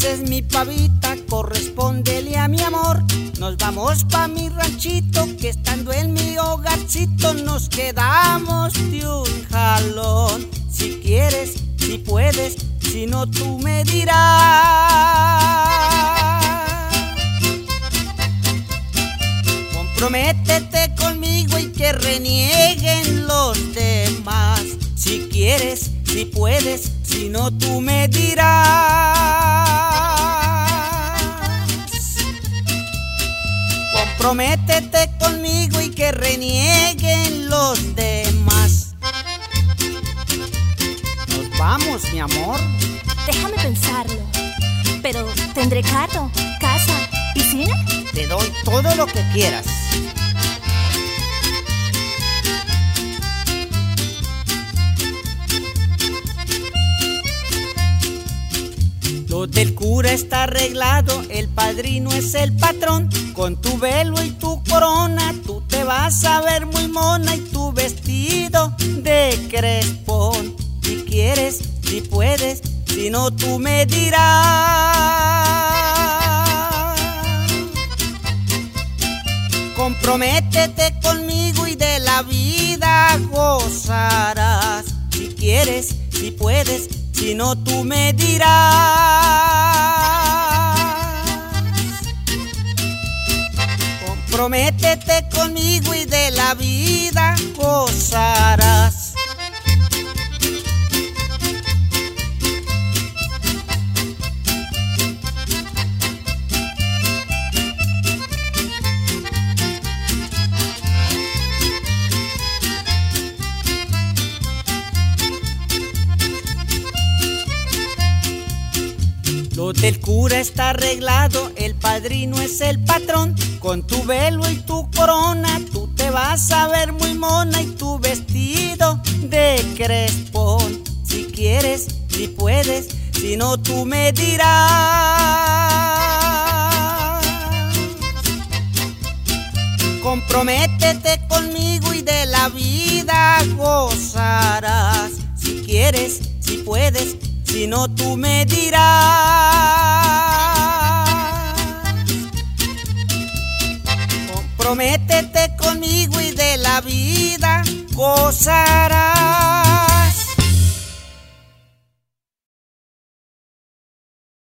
Entonces mi pavita, correspóndele a mi amor. Nos vamos pa' mi ranchito, que estando en mi hogarcito nos quedamos de un jalón. Si quieres, si puedes, si no tú me dirás. Comprométete conmigo y que renieguen los demás. Si quieres, si puedes, si no tú me dirás. Comprométete conmigo y que renieguen los demás. Nos vamos, mi amor. Déjame pensarlo. Pero, ¿tendré carro, casa, piscina? Te doy todo lo que quieras. Lo del cura está arreglado, el padrino es el patrón. Con tu velo y tu corona tú te vas a ver muy mona, y tu vestido de crespón. Si quieres, si puedes, si no tú me dirás. Comprométete conmigo y de la vida gozarás. Si quieres, si puedes, si no tú me dirás. Comprométete conmigo y de la vida gozarás. Lo del cura está arreglado, el padrino es el patrón. Con tu velo y tu corona tú te vas a ver muy mona, y tu vestido de crespón. Si quieres, si puedes, si no tú me dirás. Comprométete conmigo y de la vida gozarás. Si quieres, si puedes, si no tú me dirás. Comprométete conmigo y de la vida gozarás.